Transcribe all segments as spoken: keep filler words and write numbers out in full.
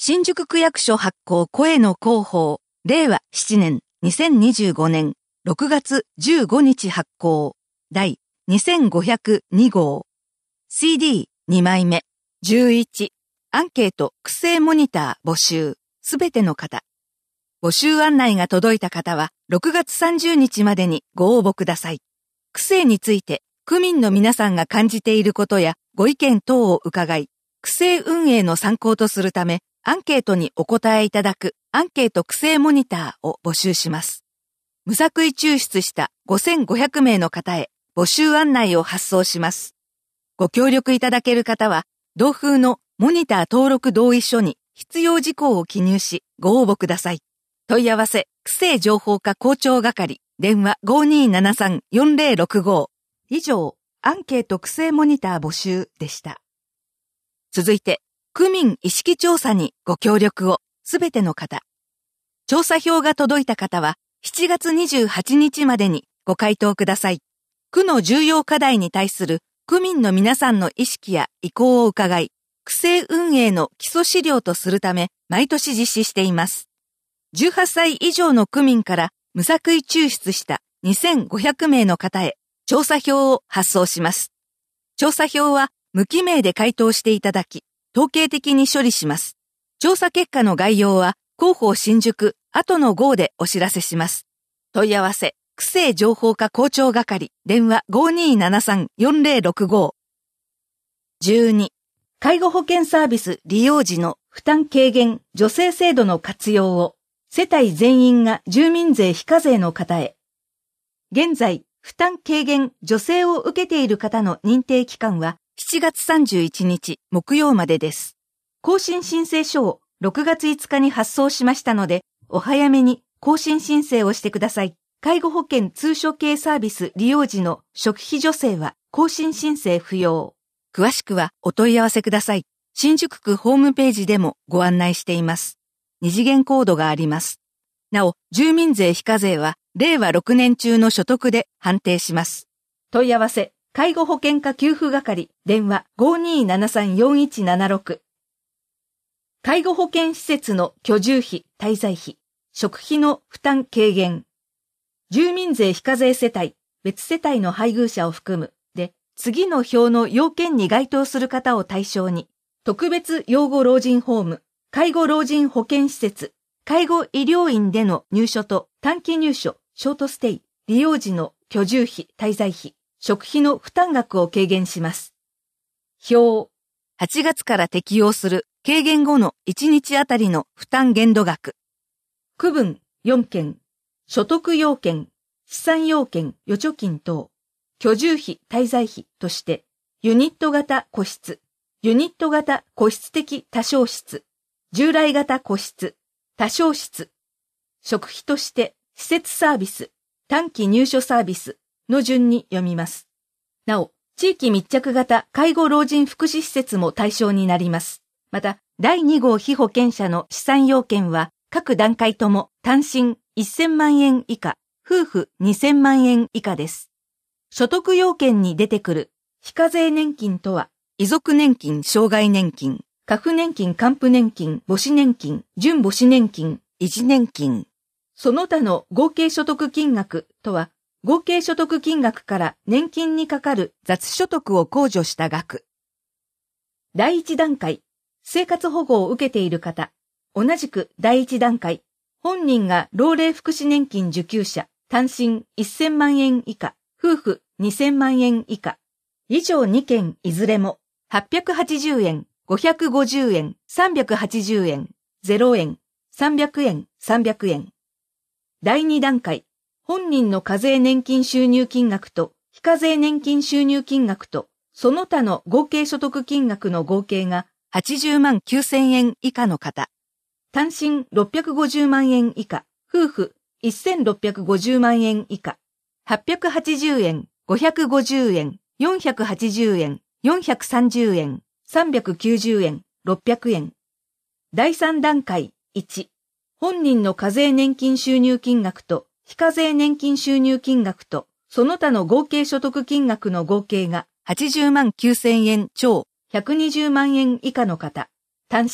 新宿区役所発行声の広報、れいわななねんにせんにじゅうごねんろくがつじゅうごにち発行、第にせんごひゃくにごう。シーディーに 枚目。じゅういち、アンケート区政モニター募集、すべての方。募集案内が届いた方はろくがつさんじゅうにちまでにご応募ください。区政について区民の皆さんが感じていることやご意見等を伺い、区政運営の参考とするため、アンケートにお答えいただくアンケート区政モニターを募集します。無作為抽出したごせんごひゃくめいの方へ募集案内を発送します。ご協力いただける方は、同封のモニター登録同意書に必要事項を記入しご応募ください。問い合わせ、区政情報課校長係、電話 ごーにーななさんよんぜろろくご。以上、アンケート区政モニター募集でした。続いて、区民意識調査にご協力を、すべての方。調査票が届いた方は、しちがつにじゅうはちにちまでにご回答ください。区の重要課題に対する区民の皆さんの意識や意向を伺い、区政運営の基礎資料とするため、毎年実施しています。じゅうはっさい以上の区民から無作為抽出したにせんごひゃくめいの方へ、調査票を発送します。調査票は無記名で回答していただき、統計的に処理します。調査結果の概要は、広報新宿後の号でお知らせします。問い合わせ、区政情報課校長係、電話 ごーにーななさんよんぜろろくご。じゅうに、介護保険サービス利用時の負担軽減助成制度の活用を、世帯全員が住民税非課税の方へ。現在、負担軽減助成を受けている方の認定期間はしちがつさんじゅういちにち木曜までです。更新申請書をろくがついつかに発送しましたので、お早めに更新申請をしてください。介護保険通所系サービス利用時の食費助成は更新申請不要。詳しくはお問い合わせください。新宿区ホームページでもご案内しています。二次元コードがあります。なお、住民税非課税はれいわろくねん中の所得で判定します。問い合わせ、介護保険課給付係、電話 ごーにーななさんよんいちななろく。介護保険施設の居住費、滞在費、食費の負担軽減。住民税非課税世帯、別世帯の配偶者を含む、で、次の表の要件に該当する方を対象に、特別養護老人ホーム、介護老人保健施設、介護医療院での入所と短期入所、ショートステイ、利用時の居住費、滞在費、食費の負担額を軽減します。表。はちがつから適用する軽減後のいちにちあたりの負担限度額。区分よんけん。所得要件、資産要件、預貯金等、居住費、滞在費として、ユニット型個室、ユニット型個室的多床室、従来型個室、多床室、食費として、施設サービス、短期入所サービスの順に読みます。なお、地域密着型介護老人福祉施設も対象になります。また、だいに号被保険者の資産要件は、各段階とも単身せんまんえん以下、夫婦にせんまんえん以下です。所得要件に出てくる非課税年金とは、遺族年金、障害年金、家父年金、還付年金、母子年金、準母子年金、維持年金。その他の合計所得金額とは、合計所得金額から年金にかかる雑所得を控除した額。だいいち段階、生活保護を受けている方、同じくだいいち段階、本人が老齢福祉年金受給者、単身せんまんえん以下、夫婦にせんまんえん以下。以上にけんいずれも、はっぴゃくはちじゅうえん、ごひゃくごじゅうえん、さんびゃくはちじゅうえん、ゼロえん、さんびゃくえん、さんびゃくえん。だいに段階、本人の課税年金収入金額と非課税年金収入金額と、その他の合計所得金額の合計がはちじゅうまんきゅうせんえん以下の方。単身ろっぴゃくごじゅうまんえん以下、夫婦せんろっぴゃくごじゅうまんえん以下、はっぴゃくはちじゅうえん、ごひゃくごじゅうえん、よんひゃくはちじゅうえん、よんひゃくさんじゅうえん、さんびゃくきゅうじゅうえん、ろっぴゃくえん。だいさん段階いち、本人の課税年金収入金額と非課税年金収入金額とその他の合計所得金額の合計がはちじゅうまんきゅうせんえん超ひゃくにじゅうまんえん以下の方、単身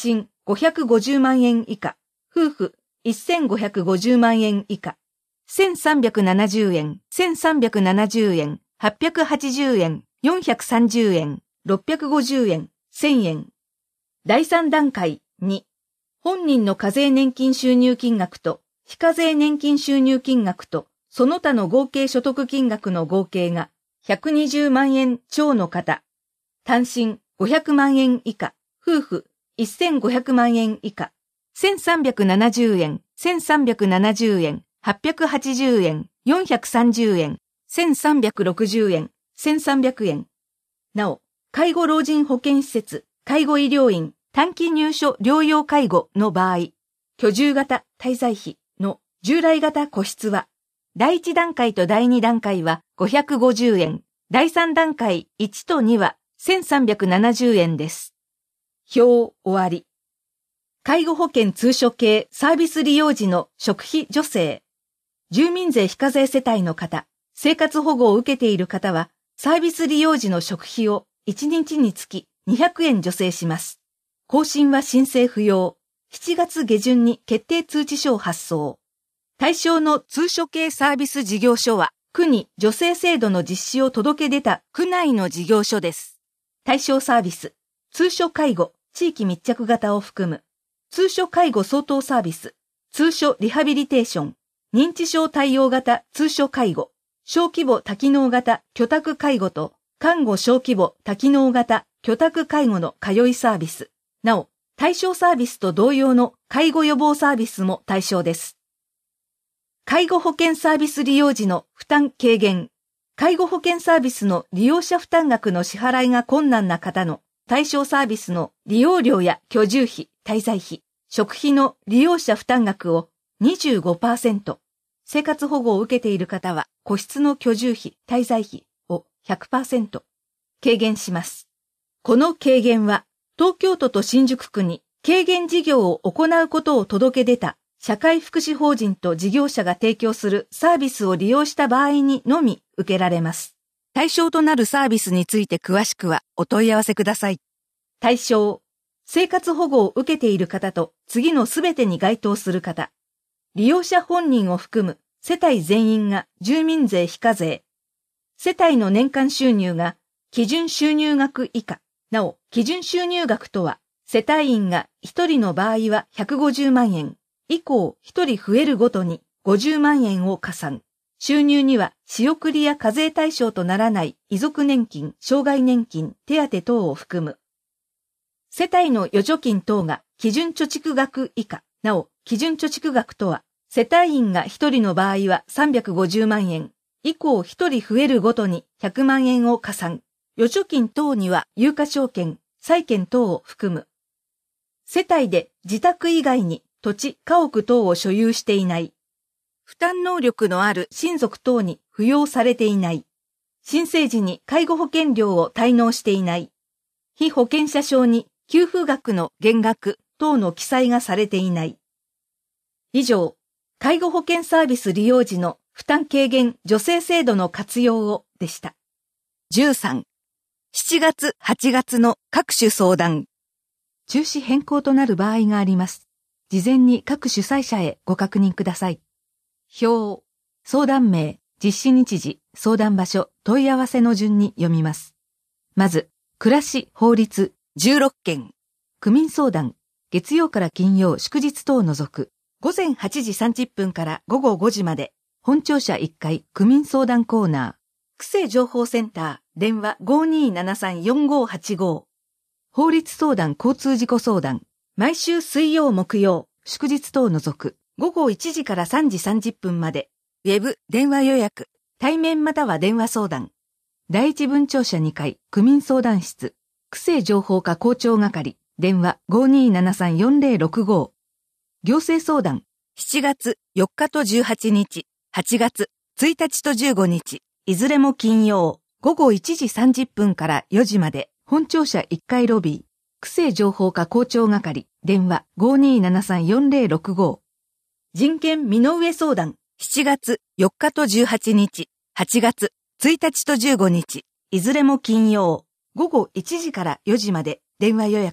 ごひゃくごじゅうまんえん以下、夫婦せんごひゃくごじゅうまんえん以下、せんさんびゃくななじゅうえん、せんさんびゃくななじゅうえん、はっぴゃくはちじゅうえん、よんひゃくさんじゅうえん、ろっぴゃくごじゅうえん、せんえん。だいさん段階に、本人の課税年金収入金額と非課税年金収入金額とその他の合計所得金額の合計がひゃくにじゅうまんえん超の方、単身ごひゃくまんえん以下、夫婦せんごひゃくまんえん以下、せんさんびゃくななじゅうえん、せんさんびゃくななじゅうえん、はっぴゃくはちじゅうえん、よんひゃくさんじゅうえん、せんさんびゃくろくじゅうえん、せんさんびゃくえん。なお、介護老人保健施設、介護医療院、短期入所療養介護の場合、居住型滞在費の従来型個室は、だいいち段階とだいに段階はごひゃくごじゅうえん、だいさん段階いちとにはせんさんびゃくななじゅうえんです。表終わり。介護保険通所系サービス利用時の食費助成。住民税非課税世帯の方、生活保護を受けている方は、サービス利用時の食費をいちにちにつきにひゃくえん助成します。更新は申請不要。しちがつ下旬に決定通知書を発送。対象の通所系サービス事業所は、区に助成制度の実施を届け出た区内の事業所です。対象サービス、通所介護、地域密着型を含む、通所介護相当サービス、通所リハビリテーション、認知症対応型通所介護、小規模多機能型居宅介護と、看護小規模多機能型居宅介護の通いサービス。なお、対象サービスと同様の介護予防サービスも対象です。介護保険サービス利用時の負担軽減。介護保険サービスの利用者負担額の支払いが困難な方の対象サービスの利用料や居住費、滞在費、食費の利用者負担額を にじゅうごパーセント、生活保護を受けている方は個室の居住費、滞在費を ひゃくパーセント 軽減します。この軽減は東京都と新宿区に軽減事業を行うことを届け出た社会福祉法人と事業者が提供するサービスを利用した場合にのみ受けられます。対象となるサービスについて詳しくはお問い合わせください。対象、生活保護を受けている方と次のすべてに該当する方。利用者本人を含む世帯全員が住民税非課税。世帯の年間収入が基準収入額以下。なお、基準収入額とは、世帯員がひとりの場合はひゃくごじゅうまんえん、以降ひとり増えるごとにごじゅうまんえんを加算。収入には仕送りや課税対象とならない遺族年金、障害年金、手当等を含む。世帯の預貯金等が基準貯蓄額以下。なお、基準貯蓄額とは、世帯員がひとりの場合はさんびゃくごじゅうまんえん、以降ひとり増えるごとにひゃくまんえんを加算。預貯金等には有価証券、債券等を含む。世帯で自宅以外に土地、家屋等を所有していない。負担能力のある親族等に扶養されていない。申請時に介護保険料を滞納していない。被保険者証に給付額の減額等の記載がされていない。以上、介護保険サービス利用時の負担軽減助成制度の活用をでした。じゅうさん、しちがつ、はちがつの各種相談。中止変更となる場合があります。事前に各主催者へご確認ください。表、相談名、実施日時、相談場所、問い合わせの順に読みます。まず、暮らし、法律、じゅうろっけん。区民相談、月曜から金曜、祝日等を除く、ごぜんはちじさんじゅっぷんからごごごじまで、本庁舎いっかい、区民相談コーナー、区政情報センター、電話 ごーにーななさんよんごーはちご。法律相談交通事故相談、毎週水曜木曜、祝日等を除く、ごごいちじからさんじさんじゅっぷんまで、ウェブ、電話予約、対面または電話相談。第一分庁舎にかい、区民相談室、区政情報課校長係、電話 ごーにーななさんよんぜろろくご。行政相談、しちがつよっかとじゅうはちにち、はちがつついたちとじゅうごにち、いずれも金曜、ごごいちじさんじゅっぷんからよじまで、本庁舎いっかいロビー、区政情報課校長係、電話 ごーにーななさんよんぜろろくご。人権身の上相談、しちがつよっかとじゅうはちにち、はちがつついたちとじゅうごにち、いずれも金曜、ごごいちじからよじまで電話予約、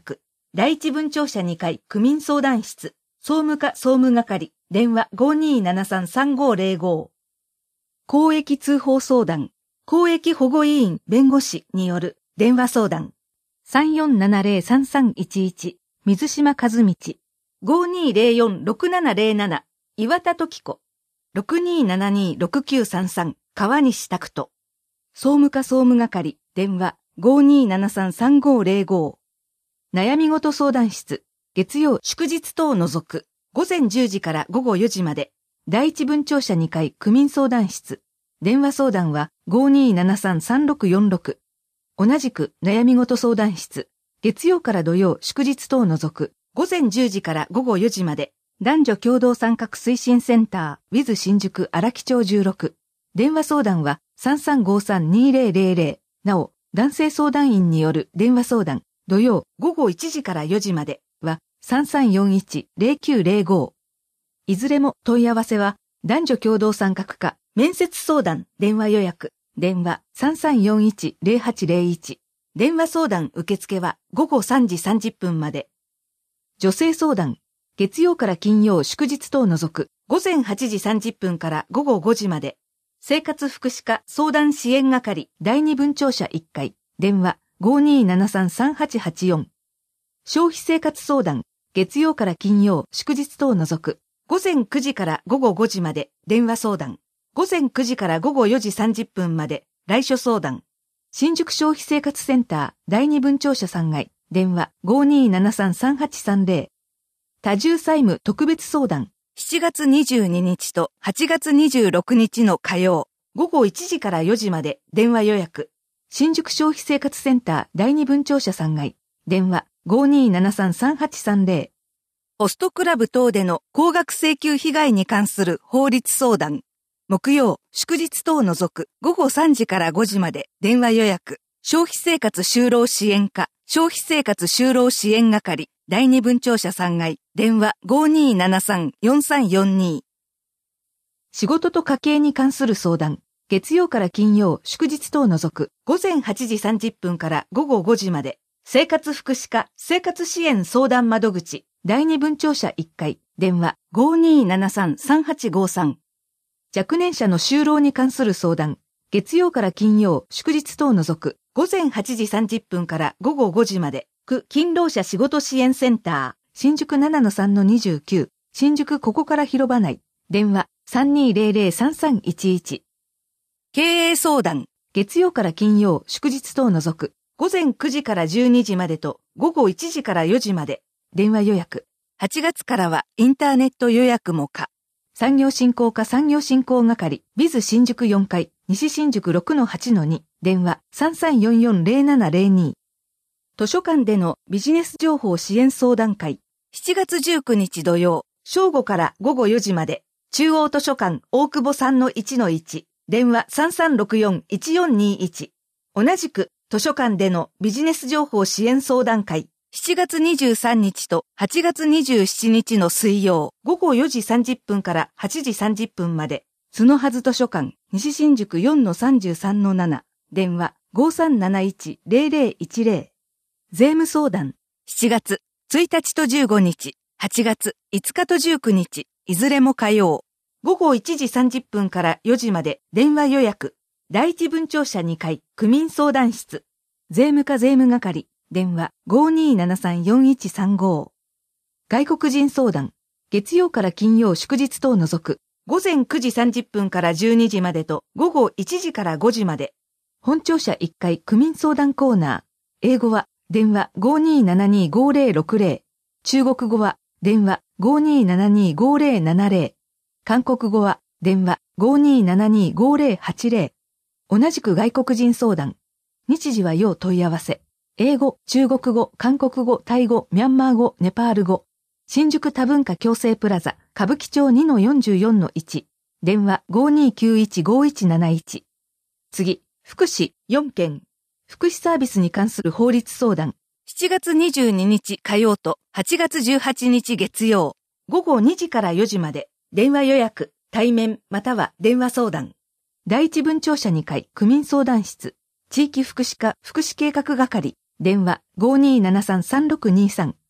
第一分庁舎にかい区民相談室、総務課総務係、電話 ごにーななさんさんごーぜろご。公益通報相談、公益保護委員弁護士による電話相談。さんよんななぜろさんさんいちいち、水島和道。ごにーぜろよんろくななぜろなな、岩田時子。ろくにーななにーろくきゅうさんさん、川西拓人。総務課総務係、電話 ごにーななさんさんごーぜろご。悩み事相談室、月曜祝日等を除く、午前じゅうじから午後よじまで、第一分庁舎にかい区民相談室、電話相談は ごにーななさんさんろくよんろく。同じく悩み事相談室、月曜から土曜祝日等を除く、午前じゅうじから午後よじまで、男女共同参画推進センター、ウィズ 新宿荒木町じゅうろく。電話相談は さんさんごさんにーぜろぜろぜろ。なお、男性相談員による電話相談、土曜午後いちじからよじまでは さんさんよんいちぜろきゅうぜろご。いずれも問い合わせは、男女共同参画課、面接相談、電話予約、電話 さんさんよんいちぜろはちぜろいち。電話相談受付は午後さんじさんじゅっぷんまで。女性相談、月曜から金曜祝日等を除く、午前はちじさんじゅっぷんから午後ごじまで。生活福祉課相談支援係第二分庁舎いっかい、電話 ごにーななさんさんはちはちよん。消費生活相談、月曜から金曜祝日等を除く、午前くじから午後ごじまで電話相談、午前くじから午後よじさんじゅっぷんまで来所相談。新宿消費生活センター第二分庁舎さんがい、電話 ごにーななさんさんはちさんぜろ。多重債務特別相談、しちがつにじゅうににちとはちがつにじゅうろくにちの火曜、午後いちじからよじまで電話予約。新宿消費生活センター第二分庁舎さんがい、電話 ごにーななさんさんはちさんぜろ。ホストクラブ等での高額請求被害に関する法律相談。木曜、祝日等を除く午後さんじからごじまで電話予約。消費生活就労支援課、消費生活就労支援係、第二分庁舎さんがい、電話 ごにーななさんよんさんよんに。仕事と家計に関する相談。月曜から金曜、祝日等を除く午前はちじさんじゅっぷんから午後ごじまで。生活福祉課生活支援相談窓口、第二分庁舎いっかい、電話 ごにーななさんさんはちごさん。若年者の就労に関する相談。月曜から金曜、祝日等を除く午前はちじさんじゅっぷんから午後ごじまで。区勤労者仕事支援センター、新宿 ななのさんのにじゅうきゅう、新宿ここから広場内、電話 さんにーぜろぜろさんさんいちいち。経営相談、月曜から金曜、祝日等を除く、午前くじからじゅうにじまでと午後いちじからよじまで、電話予約。はちがつからはインターネット予約も可。産業振興課産業振興係、ビズ 新宿よんかい、西新宿 ろくのはちのに、電話 さんさんよんよんぜろななぜろに。図書館でのビジネス情報支援相談会。しちがつじゅうくにち土曜、正午から午後よじまで。中央図書館大久保 さんのいちのいち。電話 さんさんろくよんいちよんにいち。同じく図書館でのビジネス情報支援相談会。しちがつにじゅうさんにちとはちがつにじゅうしちにちの水曜、午後よじさんじゅっぷんからはちじさんじゅっぷんまで。角はず図書館西新宿 よんのさんじゅうさんのなな。電話 ごさんなないちぜろぜろいちぜろ。税務相談。しちがつついたちとじゅうごにち、はちがついつかとじゅうくにち、いずれも火曜。午後いちじさんじゅっぷんからよじまで電話予約。第一分庁舎にかい区民相談室。税務課税務係。電話 ごにーななさんよんいちさんご。外国人相談。月曜から金曜祝日等を除く。午前くじさんじゅっぷんからじゅうにじまでと午後いちじからごじまで。本庁舎いっかい区民相談コーナー。英語は電話 ごにーななにごぜろろくぜろ。中国語は電話 ごにーななにごぜろななぜろ。韓国語は電話 ごにーななにごぜろはちぜろ。同じく外国人相談。日時は要問い合わせ。英語、中国語、韓国語、タイ語、ミャンマー語、ネパール語。新宿多文化共生プラザ、歌舞伎町 にのよんじゅうよんのいち。電話 ごにーきゅういちごいちなないち。次、福祉よんけん。福祉サービスに関する法律相談。しちがつにじゅうににち火曜とはちがつじゅうはちにち月曜。午後にじからよじまで。電話予約、対面または電話相談。第一分庁舎にかい区民相談室。地域福祉課福祉計画係。電話 ごにーななさんさんろくにさん。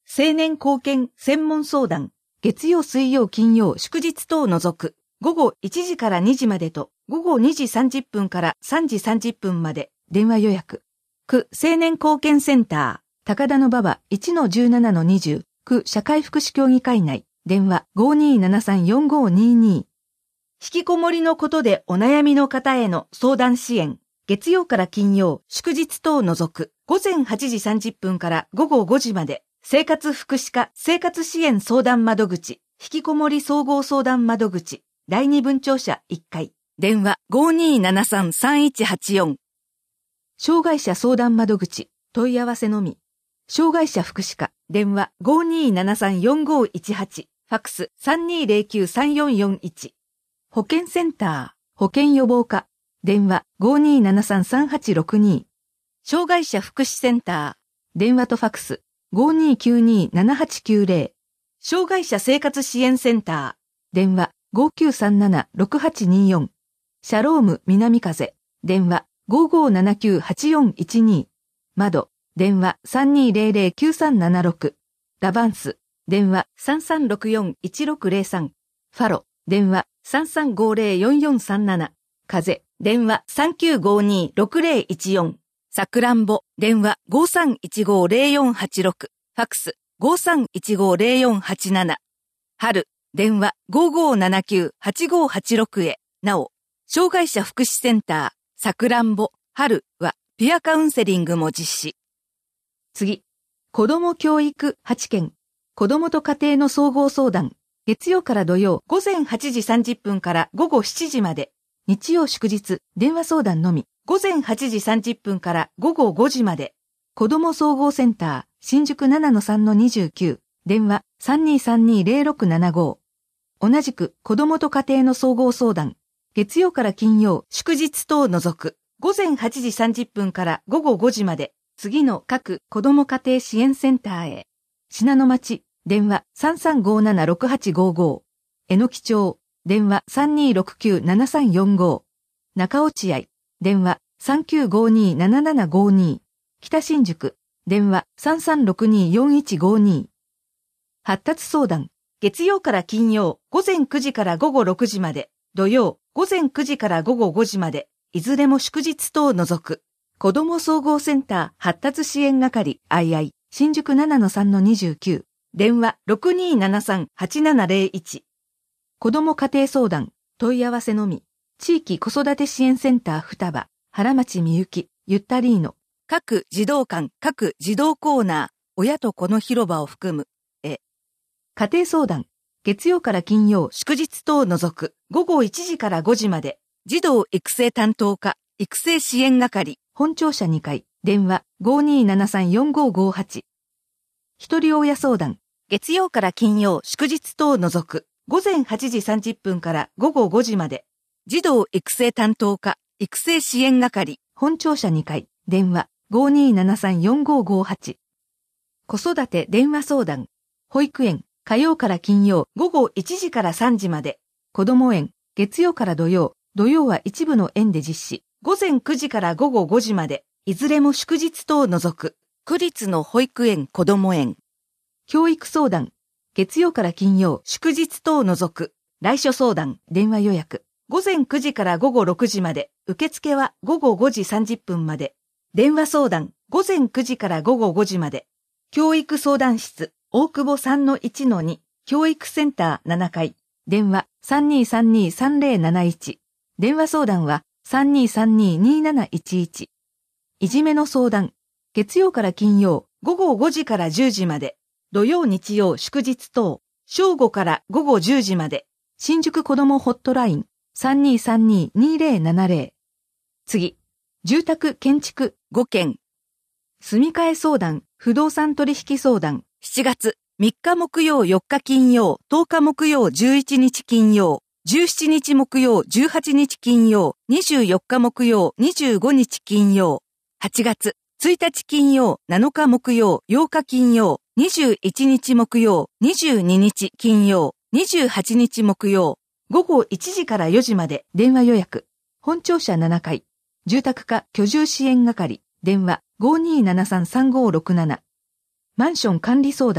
青年貢献専門相談、月曜水曜金曜祝日等を除く、午後いちじからにじまでと、午後にじさんじゅっぷんからさんじさんじゅっぷんまで、電話予約。区青年貢献センター、高田馬場 いちのじゅうななのにじゅう、区社会福祉協議会内、電話 ごーにーななさんよんごーにーにー。引きこもりのことでお悩みの方への相談支援。月曜から金曜、祝日等を除く、午前はちじさんじゅっぷんから午後ごじまで、生活福祉課生活支援相談窓口、引きこもり総合相談窓口、だいに分庁舎いっかい、電話 ごーにーななさんさんいちはちよん。障害者相談窓口、問い合わせのみ。障害者福祉課、電話 ごーにーななさんよんごーいちはち、ファックス さんにーぜろきゅうさんよんよんいち。保健センター、保健予防課、電話 ごーにーななさんさんはちろくにー。障害者福祉センター、電話とファックス ごーにーきゅうにーななはちきゅうぜろ。障害者生活支援センター、電話 ごーきゅうさんななろくはちにーよん。シャローム南風、電話 ごーごーななきゅうはちよんいちにー。窓、電話 さんにーぜろぜろきゅうさんななろく。ラバンス、電話 さんさんろくよんいちろくぜろさん。ファロ、電話 さんさんごぜろよんよんさんなな。風、電話 さんきゅうごにーろくぜろいちよん。さくらんぼ、電話 ごーさんいちごぜろよんはちろく。ファックス ごーさんいちごぜろよんはちなな。春、電話 ごーごーななきゅうはちごーはちろく へ。なお、障害者福祉センター、さくらんぼ、春は、ピアカウンセリングも実施。次、子ども教育はちけん、子どもと家庭の総合相談、月曜から土曜午前はちじさんじゅっぷんから午後しちじまで、日曜祝日電話相談のみ、午前はちじさんじゅっぷんから午後ごじまで、子ども総合センター、新宿 ななのさんのにじゅうきゅう、電話 さんにーさんにーぜろろくななご。同じく子どもと家庭の総合相談、月曜から金曜祝日等を除く、午前はちじさんじゅっぷんから午後ごじまで、次の各子ども家庭支援センターへ。信濃町、電話 さんさんごーななろくはちごーご。えのき町、電話 さんにーろくきゅうななさんよんご。中落合、電話 さんきゅうごにーななななごに。北新宿、電話 さんさんろくにーよんいちごに。発達相談、月曜から金曜午前くじから午後ろくじまで、土曜午前くじから午後ごじまで、いずれも祝日等を除く。子ども総合センター発達支援係 アイアイ 新宿 ななのさんのにじゅうきゅう、電話 ろくにーななさんはちななぜろいち。子ども家庭相談、問い合わせのみ。地域子育て支援センター双葉、原町みゆき、ゆったりーの。各児童館、各児童コーナー、親と子の広場を含む。え。家庭相談、月曜から金曜祝日等を除く、午後いちじからごじまで。児童育成担当課、育成支援係。本庁舎にかい、電話 ごーにーななさんよんごーごーはち。一人親相談、月曜から金曜祝日等を除く、午前はちじさんじゅっぷんから午後ごじまで。児童育成担当課、育成支援係。本庁舎にかい、電話 ごーにーななさんよんごーごーはち。子育て電話相談、保育園、火曜から金曜午後いちじからさんじまで。子ども園、月曜から土曜、土曜は一部の園で実施。午前くじから午後ごじまで、いずれも祝日等を除く、区立の保育園子ども園。教育相談、月曜から金曜、祝日等を除く、来所相談、電話予約。午前くじから午後ろくじまで、受付は午後ごじさんじゅっぷんまで。電話相談、午前くじから午後ごじまで。教育相談室、大久保 さんのいちのに、教育センターななかい。電話 さんにーさんにーさんぜろなないち。電話相談は、さんにーさんにーにーなないちいち。いじめの相談。月曜から金曜、午後ごじからじゅうじまで。土曜日曜祝日等、正午から午後じゅうじまで。新宿子どもホットライン、さんにーさんにーにーぜろななぜろ。次。住宅建築ごけん。住み替え相談、不動産取引相談。しちがつみっか木曜よっか金曜、とおか木曜じゅういちにち金曜。じゅうしちにち木曜、じゅうはちにち金曜、にじゅうよっか木曜、にじゅうごにち金曜。はちがつついたち金曜、なのか木曜、ようか金曜、にじゅういちにち木曜、にじゅうににち金曜、にじゅうはちにち木曜。午後いちじからよじまで電話予約。本庁舎ななかい。住宅課居住支援係。電話 ごーにーななさんさんごーろくなな。マンション管理相談。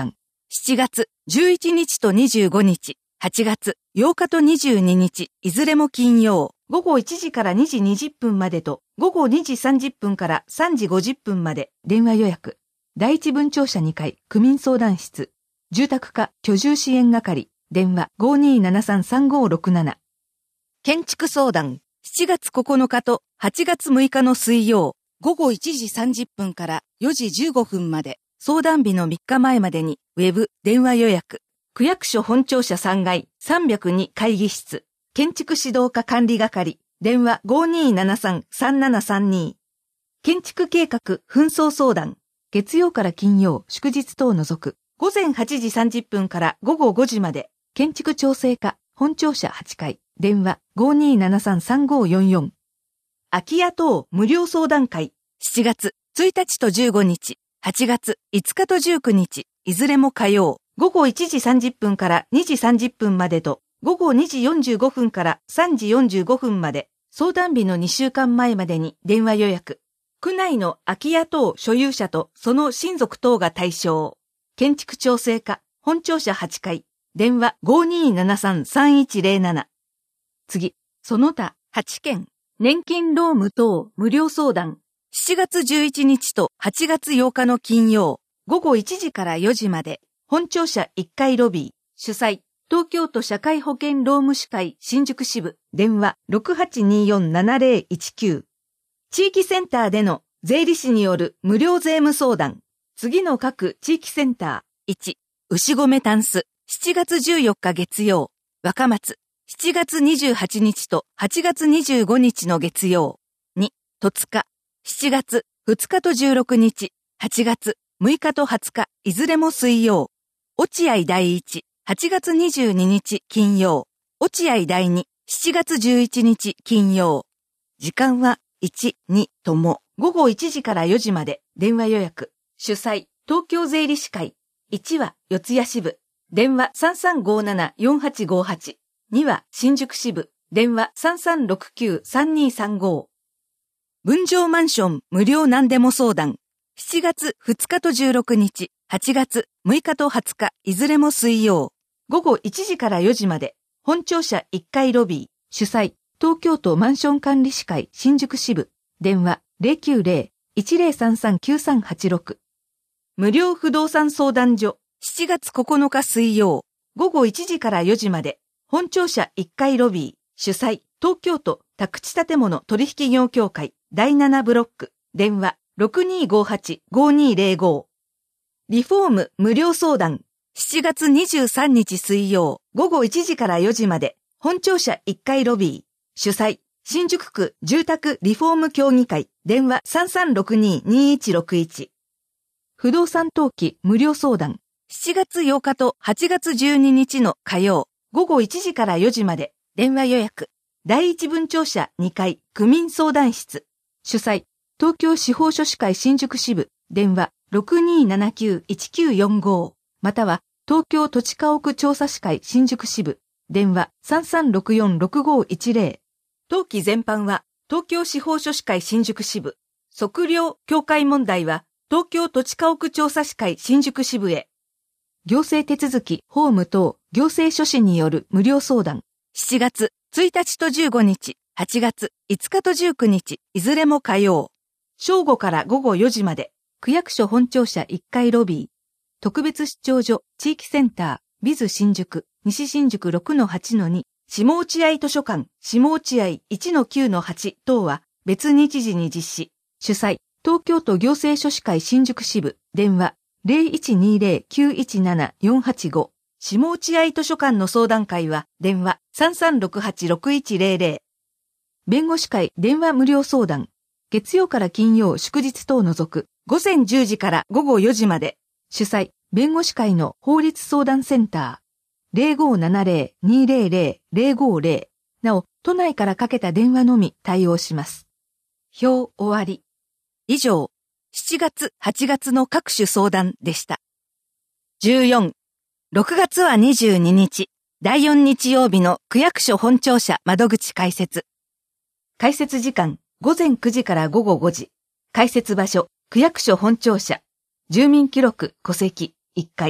しちがつじゅういちにちとにじゅうごにち、はちがつようかとにじゅうににち、いずれも金曜、ごごいちじからにじにじゅっぷんまでと、ごごにじさんじゅっぷんからさんじごじゅっぷんまで、電話予約。第一分庁舎にかい、区民相談室。住宅課居住支援係、電話 ごにーななさんさんごろくなな。建築相談、しちがつここのかとはちがつむいかの水曜、ごごいちじさんじゅっぷんからよじじゅうごふんまで、相談日のみっかまえまでに、ウェブ、電話予約。区役所本庁舎さんがい、さんびゃくに会議室。建築指導課管理係、電話 ごにーななさんさんななさんに。建築計画、紛争相談。月曜から金曜、祝日等を除く。ごぜんはちじさんじゅっぷんからごごごじまで。建築調整課、本庁舎はちかい。電話 ごにーななさんさんごよんよん。空き家等無料相談会。しちがつついたちとじゅうごにち。はちがついつかとじゅうくにち、いずれも火曜、ごごいちじさんじゅっぷんからにじさんじゅっぷんまでと、ごごにじよんじゅうごふんからさんじよんじゅうごふんまで、相談日のにしゅうかんまえまでに電話予約。区内の空き家等所有者とその親族等が対象。建築調整課、本庁舎はちかい、電話 ごにーななさんさんいちぜろなな。次、その他はちけん、年金労務等無料相談。しちがつじゅういちにちとはちがつようかの金曜、ごごいちじからよじまで、本庁舎いっかいロビー、主催、東京都社会保険労務士会新宿支部、電話 ろくはちにーよんななぜろいちきゅう。地域センターでの税理士による無料税務相談。次の各地域センター。いち、牛込タンス、しちがつじゅうよっか月曜、若松、しちがつにじゅうはちにちとはちがつにじゅうごにちの月曜。に、戸塚。しちがつふつかとじゅうろくにち、はちがつむいかとはつか、いずれも水曜。落合第一、はちがつにじゅうににち金曜。落合第二、しちがつじゅういちにち金曜。時間はいち、にとも、ごごいちじからよじまで、電話予約。主催、東京税理士会。いちは四谷支部。電話 さんさんごななよんはちごはち。には新宿支部。電話 さんさんろくきゅうさんにーさんご。分譲マンション無料何でも相談。しちがつふつかとじゅうろくにち、はちがつむいかとはつか、いずれも水曜。ごごいちじからよじまで、本庁舎いっかいロビー、主催、東京都マンション管理士会新宿支部、電話 ゼロきゅうゼロ いちゼロさんさんきゅうさんはちろく。無料不動産相談所、しちがつここのか水曜、ごごいちじからよじまで、本庁舎いっかいロビー、主催、東京都宅地建物取引業協会だいななブロック、電話 ろくにーごはちごにーゼロご。リフォーム無料相談、しちがつにじゅうさんにち水曜、ごごいちじからよじまで、本庁舎いっかいロビー、主催、新宿区住宅リフォーム協議会、電話 さんさんろくにーにーいちろくいち。不動産登記無料相談、しちがつようかとはちがつじゅうににちの火曜、ごごいちじからよじまで、電話予約。第一分庁舎にかい、区民相談室。主催、東京司法書士会新宿支部、電話 ろくにーななきゅういちきゅうよんご。または、東京土地家屋調査士会新宿支部、電話 さんさんろくよんろくごいちゼロ。登記全般は、東京司法書士会新宿支部。測量協会問題は、東京土地家屋調査士会新宿支部へ。行政手続き、法務等、行政書士による無料相談。しちがつついたちとじゅうごにち、はちがついつかとじゅうくにち、いずれも火曜。正午からごごよじまで、区役所本庁舎いっかいロビー。特別出張所、地域センター、ビズ新宿、西新宿 ろくのはちのに、下落合図書館、下落合 いちのきゅうのはち等は別日時に実施。主催、東京都行政書士会新宿支部、電話 ゼロいちにゼロきゅういちななよんはちご。下落合図書館の相談会は電話 さんさんろくはちろくいちゼロゼロ。弁護士会電話無料相談。月曜から金曜祝日等を除くごぜんじゅうじからごごよじまで。主催、弁護士会の法律相談センター。ゼロごななゼロにゼロゼロゼロごゼロ。なお、都内からかけた電話のみ対応します。表終わり。以上、しちがつ、はちがつの各種相談でした。じゅうよん、ろくがつはにじゅうににち、だいよん日曜日の区役所本庁舎窓口開設。開設時間、ごぜんくじからごごごじ。開設場所、区役所本庁舎。住民記録、戸籍、いっかい。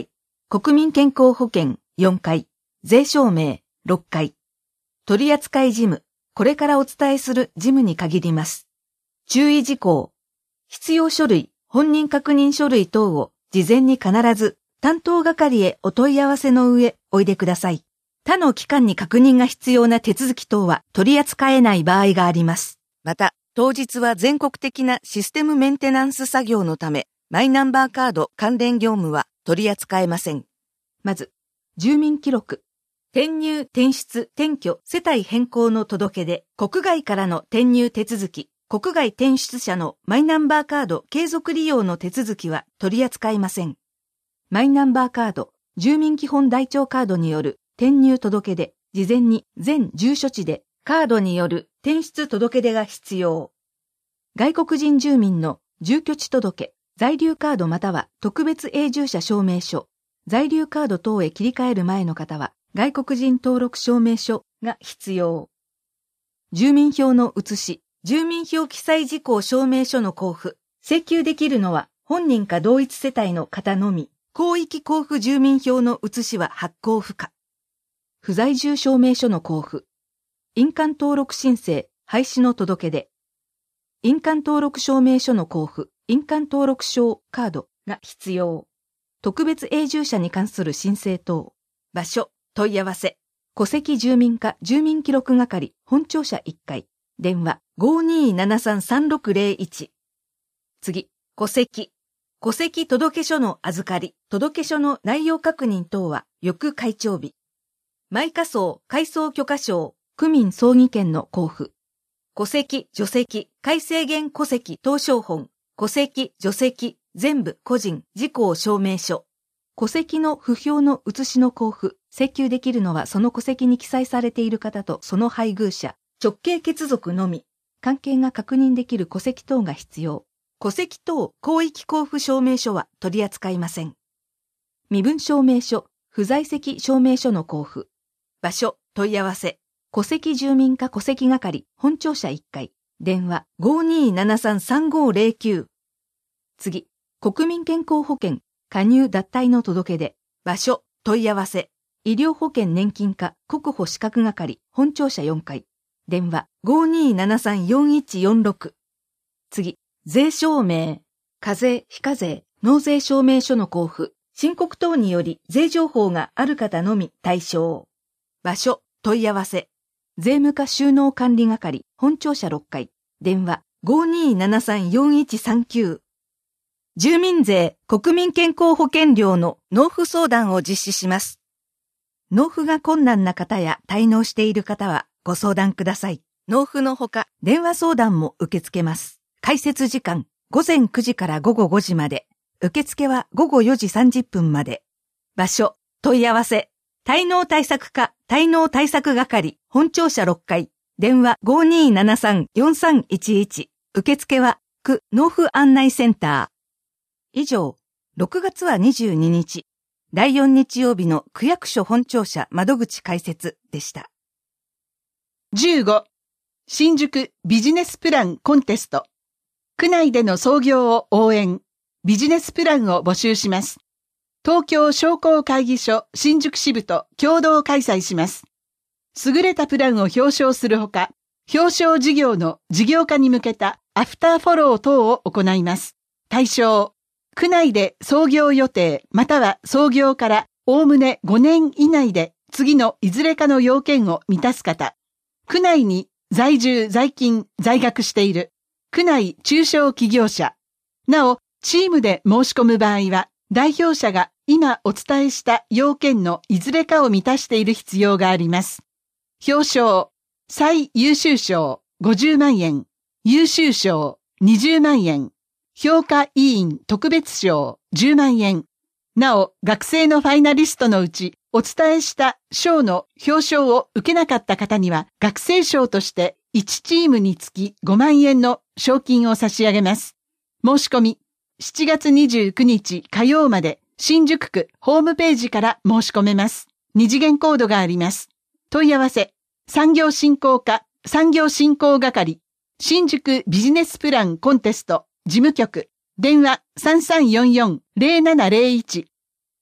国民健康保険よんかい、税証明ろっかい。取扱事務、これからお伝えする事務に限ります。注意事項。必要書類、本人確認書類等を事前に必ず担当係へお問い合わせの上おいでください。他の機関に確認が必要な手続き等は取り扱えない場合があります。また、当日は全国的なシステムメンテナンス作業のため、マイナンバーカード関連業務は取り扱えません。まず、住民記録。転入、転出、転居、世帯変更の届け出、国外からの転入手続き、国外転出者のマイナンバーカード継続利用の手続きは取り扱いません。マイナンバーカード、住民基本台帳カードによる転入届け出、事前に全住所地でカードによる転出届け出が必要。外国人住民の住居地届、在留カードまたは特別永住者証明書、在留カード等へ切り替える前の方は外国人登録証明書が必要。住民票の写し、住民票記載事項証明書の交付、請求できるのは本人か同一世帯の方のみ。広域交付住民票の写しは発行不可。不在住証明書の交付。印鑑登録申請、廃止の届け出。印鑑登録証明書の交付、印鑑登録証カードが必要。特別永住者に関する申請等。場所、問い合わせ。戸籍住民課住民記録係本庁舎いっかい。電話 ごーにーななさんさんろくぜろいち。次、戸籍。戸籍届書の預かり、届書の内容確認等は翌開帳日。埋火葬、改装許可証、区民葬儀券の交付。戸籍、除籍、改正限戸籍等証本、戸籍、除籍、全部個人、事項証明書。戸籍の不評の写しの交付、請求できるのはその戸籍に記載されている方とその配偶者、直系血族のみ。関係が確認できる戸籍等が必要。戸籍等広域交付証明書は取り扱いません。身分証明書、不在籍証明書の交付。場所、問い合わせ。戸籍住民課戸籍係、本庁舎いっかい。電話 ごーにーななさんさんごーぜろきゅう。次、国民健康保険、加入脱退の届け出。場所、問い合わせ。医療保険年金課国保資格係、本庁舎よんかい。電話 ごーにーななさんよんいちよんろく。次、税証明、課税、非課税、納税証明書の交付、申告等により税情報がある方のみ対象。場所、問い合わせ。税務課収納管理係、本庁舎ろっかい。電話 ごーにーななさんよんいちさんきゅう。住民税、国民健康保険料の納付相談を実施します。納付が困難な方や滞納している方はご相談ください。納付のほか、電話相談も受け付けます。開設時間、ごぜんくじからごごごじまで。受付はごごよじさんじゅっぷんまで。場所、問い合わせ。滞納対策課、滞納対策係、本庁舎ろっかい。電話 ごーにーななさんよんさんいちいち。受付は、区納付案内センター。以上、ろくがつはにじゅうににち。だいよん日曜日の区役所本庁舎窓口開設でした。 じゅうご. 新宿ビジネスプランコンテスト。区内での創業を応援、ビジネスプランを募集します。東京商工会議所新宿支部と共同開催します。優れたプランを表彰するほか、表彰事業の事業化に向けたアフターフォロー等を行います。対象、区内で創業予定または創業からおおむねごねん以内で次のいずれかの要件を満たす方、区内に在住在勤在学している、区内中小企業者。なお、チームで申し込む場合は、代表者が今お伝えした要件のいずれかを満たしている必要があります。表彰、最優秀賞ごじゅうまんえん、優秀賞にじゅうまんえん、評価委員特別賞じゅうまんえん。なお、学生のファイナリストのうち、お伝えした賞の表彰を受けなかった方には、学生賞としていちチームにつきごまんえんの賞金を差し上げます。申し込み、しちがつにじゅうくにち火曜まで新宿区ホームページから申し込めます。二次元コードがあります。問い合わせ、産業振興課産業振興係、新宿ビジネスプランコンテスト事務局、電話 さんさんよんよんぜろななぜろいち。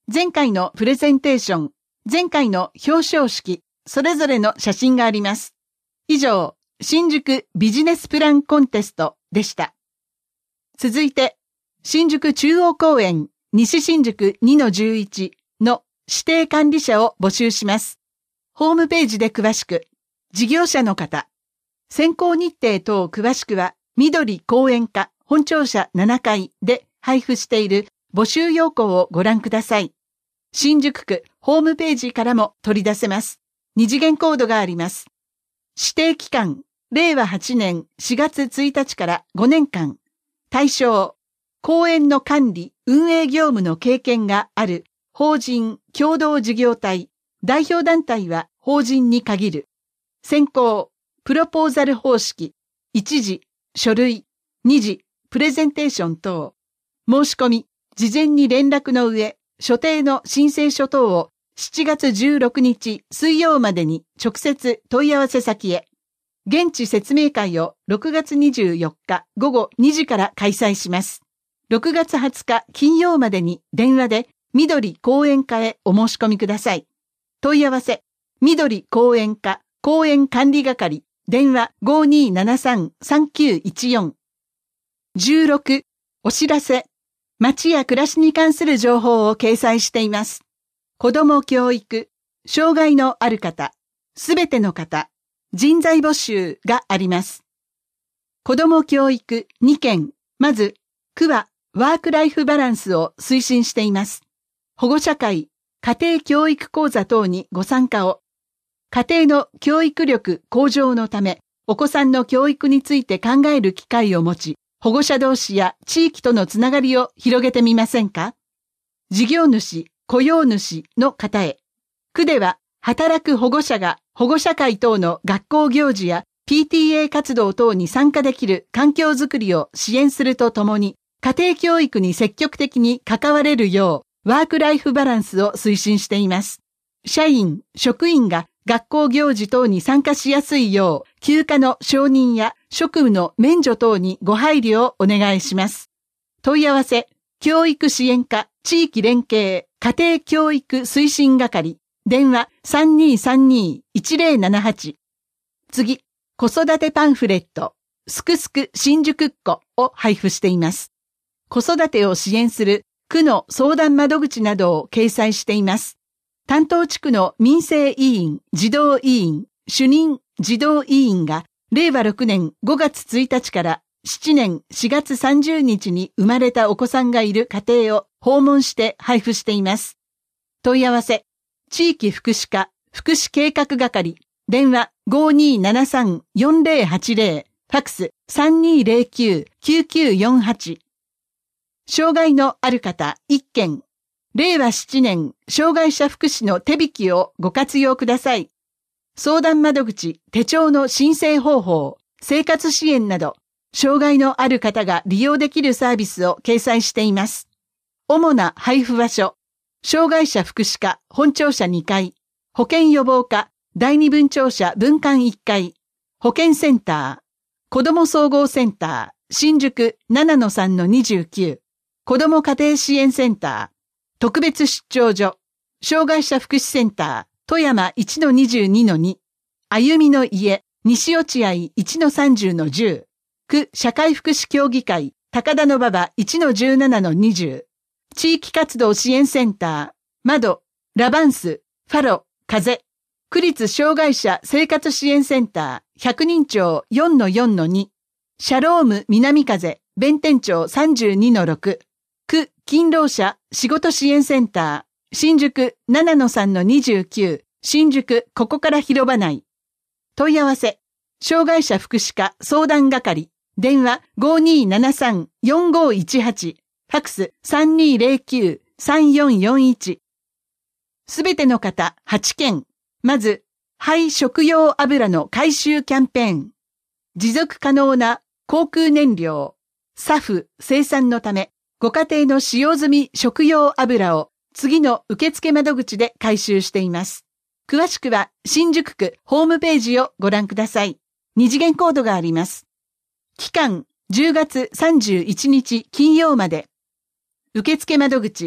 前回のプレゼンテーション、前回の表彰式、それぞれの写真があります。以上、新宿ビジネスプランコンテストでした。続いて、新宿中央公園西新宿 にのじゅういち の指定管理者を募集します。ホームページで詳しく、事業者の方、選考日程等詳しくは、緑講演課本庁舎ななかいで配布している募集要項をご覧ください。新宿区ホームページからも取り出せます。二次元コードがあります。指定期間、れいわはちねんしがつついたちからごねんかん。対象、公園の管理、運営業務の経験がある法人、共同事業体、代表団体は法人に限る。選考、プロポーザル方式、いちじ、書類、にじ、プレゼンテーション等。申し込み、事前に連絡の上、所定の申請書等をしちがつじゅうろくにち水曜までに直接問い合わせ先へ。現地説明会をろくがつにじゅうよっかごごにじから開催します。ろくがつはつか金曜までに電話で緑講演課へお申し込みください。問い合わせ、緑講演課講演管理係、電話 ごにーななさんさんきゅういちよん。じゅうろく、お知らせ。街や暮らしに関する情報を掲載しています。子ども教育、障害のある方、すべての方、人材募集があります。子ども教育にけん、まず、区はワークライフバランスを推進しています。保護者会、家庭教育講座等にご参加を。家庭の教育力向上のため、お子さんの教育について考える機会を持ち、保護者同士や地域とのつながりを広げてみませんか？事業主、雇用主の方へ。区では、働く保護者が保護者会等の学校行事や ピーティーエー 活動等に参加できる環境づくりを支援するとともに、家庭教育に積極的に関われるよう、ワークライフバランスを推進しています。社員、職員が学校行事等に参加しやすいよう、休暇の承認や職務の免除等にご配慮をお願いします。問い合わせ、教育支援課、地域連携、家庭教育推進係、電話 さんにーさんにーいちぜろななはち。次、子育てパンフレット、すくすく新宿っ子を配布しています。子育てを支援する区の相談窓口などを掲載しています。担当地区の民生委員、児童委員、主任児童委員がれいわろくねんごがつついたちからしちねんしがつさんじゅうにちに生まれたお子さんがいる家庭を訪問して配布しています。問い合わせ、地域福祉課、福祉計画係、電話 ごにーななさんよんぜろはちぜろ、ファックス さんにーぜろきゅうきゅうきゅうよんはち。障害のある方いっけん、れいわななねん障害者福祉の手引きをご活用ください。相談窓口、手帳の申請方法、生活支援など、障害のある方が利用できるサービスを掲載しています。主な配布場所、障害者福祉課本庁舎にかい、保健予防課第二分庁舎分館いっかい、保健センター、子ども総合センター、新宿 ななのさんのにじゅうきゅう、子ども家庭支援センター、特別出張所、障害者福祉センター、富山 いちのにじゅうにのに、歩みの家、西落合 いちのさんじゅうのじゅう、区社会福祉協議会、高田馬場 いちのじゅうななのにじゅう、地域活動支援センター、窓、ラバンス、ファロ、風、区立障害者生活支援センター、百人町 よんのよんのに、シャローム南風、弁天町 さんじゅうにのろく、区勤労者仕事支援センター、新宿 ななのさんのにじゅうきゅう、新宿ここから広場内。問い合わせ、障害者福祉課相談係、電話 ごにーななさんよんごいちはち、ファックス さんにーぜろきゅうさんよんよんいち。すべての方はちけん。まず、廃食用油の回収キャンペーン。持続可能な航空燃料、サフ生産のため、ご家庭の使用済み食用油を次の受付窓口で回収しています。詳しくは新宿区ホームページをご覧ください。二次元コードがあります。期間じゅうがつさんじゅういちにち金曜まで。受付窓口、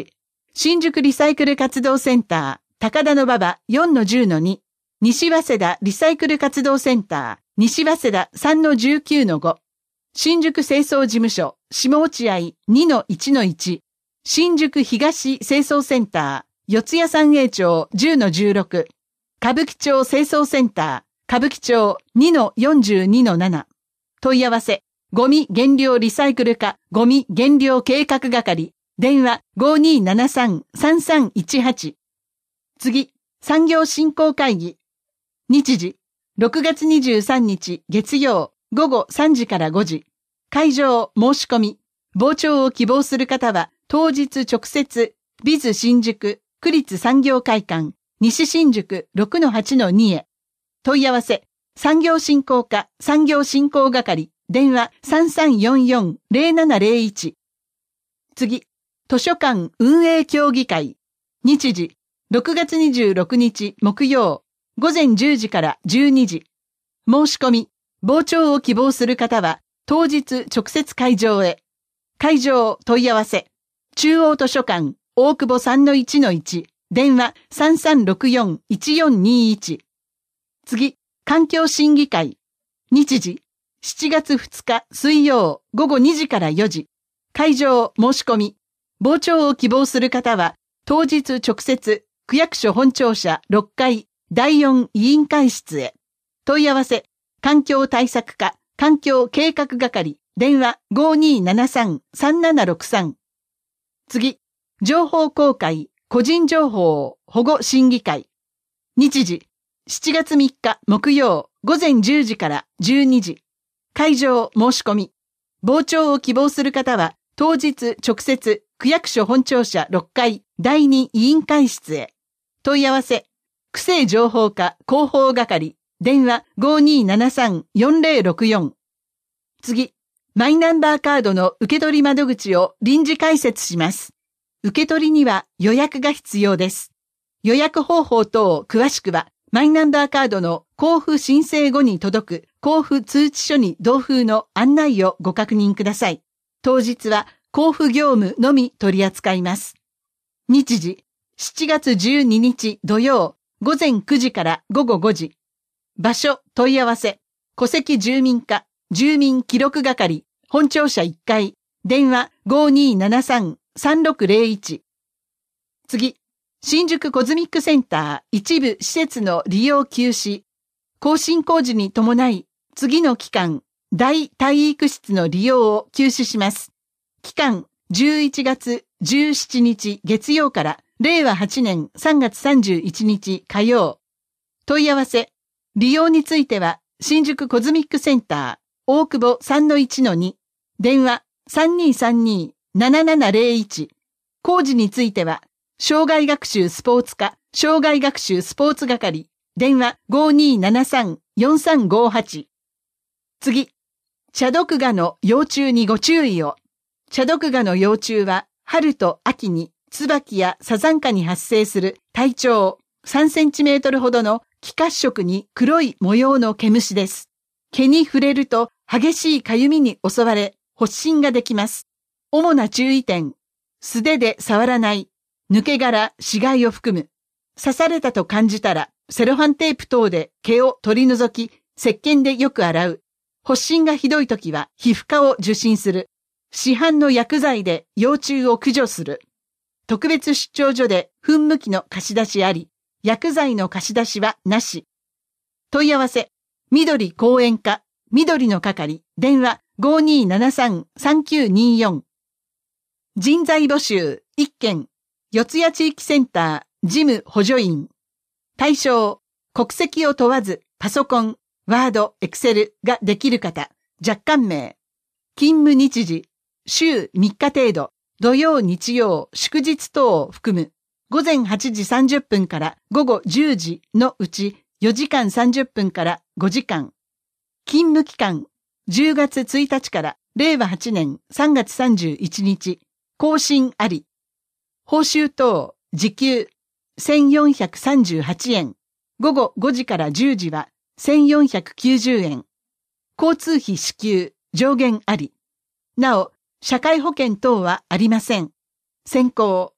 新宿リサイクル活動センター、高田馬場 よんのじゅうのに、西早稲田リサイクル活動センター、西早稲田 さんのじゅうきゅうのご、新宿清掃事務所、下落合 にのいちのいち、新宿東清掃センター、四谷三栄町 じゅうのじゅうろく、歌舞伎町清掃センター、歌舞伎町 にのよんじゅうにのなな、問い合わせ、ゴミ減量リサイクル課、ゴミ減量計画係、電話 ごにーななさんさんさんいちはち。次、産業振興会議。日時、ろくがつにじゅうさんにち月曜午後さんじからごじ。会場申し込み。傍聴を希望する方は当日直接、ビズ新宿、区立産業会館、西新宿 ろくのはちのに へ。問い合わせ、産業振興課、産業振興係、電話 さんさんよんよんゼロななゼロいち。次、図書館運営協議会。日時、ろくがつにじゅうろくにち木曜、午前じゅうじからじゅうにじ。申し込み、傍聴を希望する方は、当日直接会場へ。会場問い合わせ、中央図書館、大久保 さんのいちのいち、電話 さんさんろくよんいちよんにいち。次、環境審議会。日時、しちがつふつか水曜午後にじからよじ。会場申し込み。傍聴を希望する方は、当日直接、区役所本庁舎ろっかいだいよん委員会室へ。問い合わせ、環境対策課、環境計画係、電話 ごにーななさんさんななろくさん。次、情報公開、個人情報保護審議会。日時、しちがつみっか木曜午前じゅうじからじゅうにじ。会場申し込み。傍聴を希望する方は、当日直接、区役所本庁舎ろっかいだいに委員会室へ。問い合わせ、区政情報課広報係、電話 ごにーななさんよんゼロろくよん。次、マイナンバーカードの受取窓口を臨時開設します。受取には予約が必要です。予約方法等詳しくは、マイナンバーカードの交付申請後に届く交付通知書に同封の案内をご確認ください。当日は交付業務のみ取り扱います。日時、しちがつじゅうににち土曜午前くじから午後ごじ。場所問い合わせ、戸籍住民課住民記録係本庁舎いっかい、電話 ごにーななさんさんろくゼロいち。次、新宿コズミックセンター一部施設の利用休止。更新工事に伴い、次の期間、大体育室の利用を休止します。期間、じゅういちがつじゅうしちにち月曜かられいわはちねんさんがつさんじゅういちにち火曜。問い合わせ、利用については、新宿コズミックセンター大久保 さんのいちのに、電話 さんにーさんにーななななゼロいち。工事については、障害学習スポーツ課、障害学習スポーツ係、電話 ごにーななさんよんさんごはち。次、茶毒蛾の幼虫にご注意を。茶毒蛾の幼虫は、春と秋に、椿やサザンカに発生する体長さんセンチメートルほどの気褐色に黒い模様の毛虫です。毛に触れると激しいかゆみに襲われ、発疹ができます。主な注意点、素手で触らない。抜け殻、死骸を含む。刺されたと感じたら、セロハンテープ等で毛を取り除き、石鹸でよく洗う。発疹がひどいときは皮膚科を受診する。市販の薬剤で幼虫を駆除する。特別出張所で噴霧器の貸し出しあり、薬剤の貸し出しはなし。問い合わせ、緑講演課、緑の係、電話 ごにーななさんさんきゅうにーよん。人材募集いっけん。四谷地域センター事務補助員。対象、国籍を問わずパソコン、ワード、エクセルができる方、若干名。勤務日時、週みっか程度、土曜日曜、祝日等を含む。午前はちじさんじゅっぷんから午後じゅうじのうちよじかんさんじゅっぷんからごじかん。勤務期間、じゅうがつついたちかられいわはちねんさんがつさんじゅういちにち、更新あり。報酬等、時給、せんよんひゃくさんじゅうはちえん。午後ごじからじゅうじはせんよんひゃくきゅうじゅうえん。交通費支給、上限あり。なお、社会保険等はありません。選考、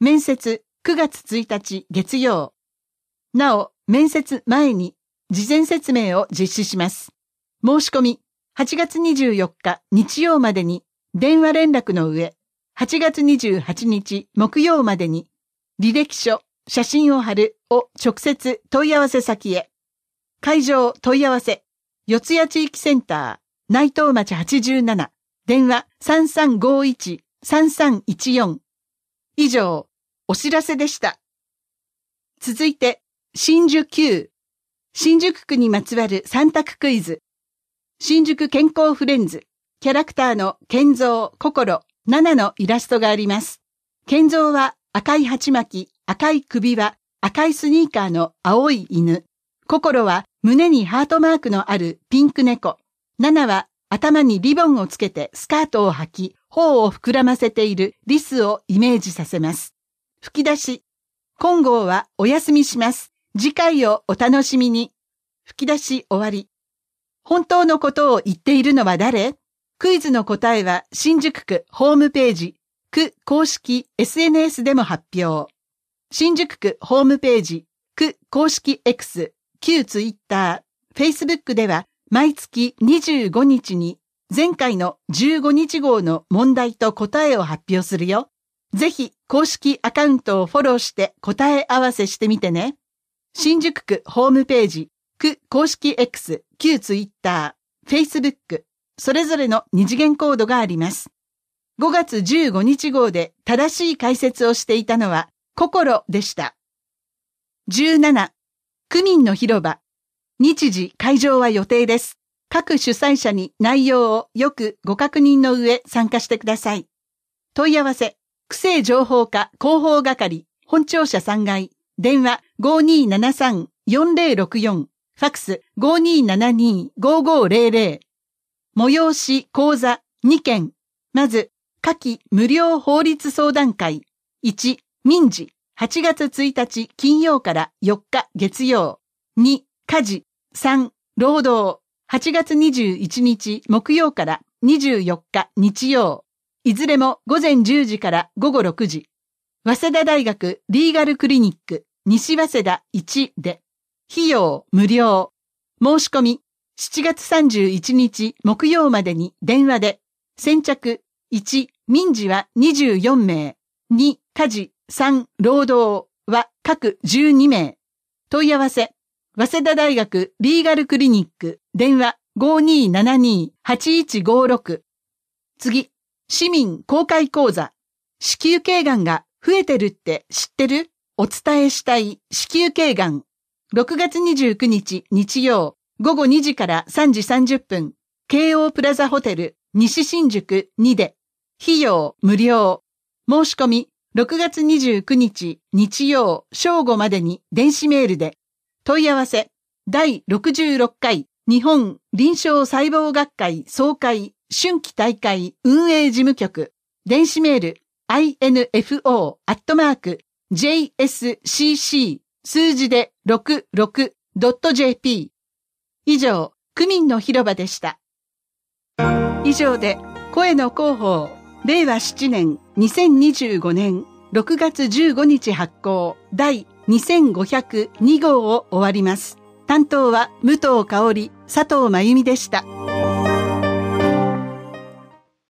面接くがつついたち月曜。なお、面接前に事前説明を実施します。申し込み、はちがつにじゅうよっか日曜までに電話連絡の上、はちがつにじゅうはちにち木曜までに履歴書、写真を貼るを直接問い合わせ先へ。会場問い合わせ、四谷地域センター、内藤町はちじゅうなな、電話 さんさんごいちさんさんいちよん。以上、お知らせでした。続いて、真珠きゅう。新宿区にまつわるさん択クイズ。新宿健康フレンズ。キャラクターの健三、心、七のイラストがあります。健三は赤い鉢巻き、赤い首輪、赤いスニーカーの青い犬。心は胸にハートマークのあるピンク猫。七は頭にリボンをつけてスカートを履き、頬を膨らませているリスをイメージさせます。吹き出し。今号はお休みします。次回をお楽しみに。吹き出し終わり。本当のことを言っているのは誰？クイズの答えは新宿区ホームページ、区公式 エスエヌエス でも発表。新宿区ホームページ、区公式 X、旧ツイッター、Facebook では毎月にじゅうごにちに前回のじゅうごにち号の問題と答えを発表するよ。ぜひ公式アカウントをフォローして答え合わせしてみてね。新宿区ホームページ、区公式 X、旧ツイッター、Facebook、それぞれの二次元コードがあります。ごがつじゅうごにち号で正しい解説をしていたのは、心でした。じゅうなな、区民の広場。日時会場は予定です。各主催者に内容をよくご確認の上参加してください。問い合わせ、区政情報課広報係、本庁舎さんがい、電話 ごーにーななさんよんぜろろくよん、ファックス ごーにーななにーごーごーぜろぜろ。催し講座にけん。まず、夏季無料法律相談会。いち、民事、はちがつついたち金曜からよっか月曜。に、家事。さん、労働。はちがつにじゅういちにち木曜からにじゅうよっか日曜。いずれもごぜんじゅうじからごごろくじ。早稲田大学リーガルクリニック西早稲田いちで。費用無料。申し込みしちがつさんじゅういちにち木曜までに電話で。先着いち、民事はにじゅうよんめい。に、家事。さん、労働は各じゅうにめい。問い合わせ。早稲田大学リーガルクリニック電話 ごーにーななにーはちいちごーろく。次、市民公開講座。子宮頸がんが増えてるって知ってる？お伝えしたい子宮頸がん。ろくがつにじゅうくにち日曜ごごにじからさんじさんじゅっぷん。京王プラザホテル西新宿にで。費用無料。申し込みろくがつにじゅうくにち日曜正午までに電子メールで。問い合わせ。だいろくじゅうろっかい日本臨床細胞学会総会春季大会運営事務局。電子メール アイエヌエフオー アットマーク ジェイエスシーシー 数字で ろくろく ドット ジェーピー。以上、区民の広場でした。以上で声の広報れいわしちねんにせんにじゅうごねんろくがつじゅうごにち発行第にせんごひゃくに号を終わります。担当は武藤香織、佐藤真由美でした。